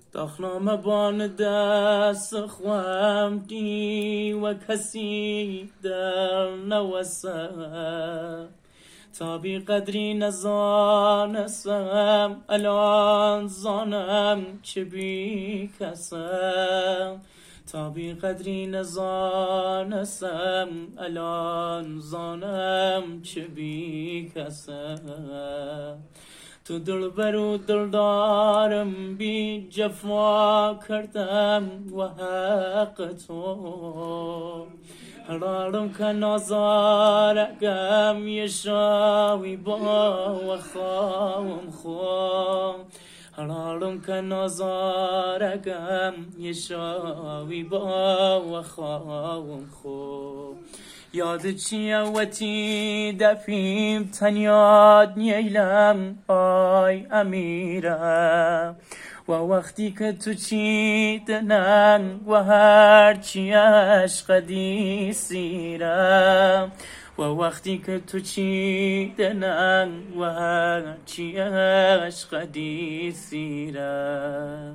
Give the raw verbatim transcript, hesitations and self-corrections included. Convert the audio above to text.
داخنامه بان دست خوام دی و کسی در نوسه تا بی قدری نزانستم الان زانم چه بی کسم تا بی قدری نزانستم الان زانم چه بی کسم تو دلبر و دلدارم بی جفا کردم و حق تو هرارم که نازارگم یشاوی با و خواهم خو هرارم که نازارگم یشاوی با و خواهم خو یاد چیه وتی دفیم تنیاد نیلم آی امیره و وقتی که تو چی دنن و هر چی عشق سیره و وقتی که تو چی دنن و هر چی عشق سیره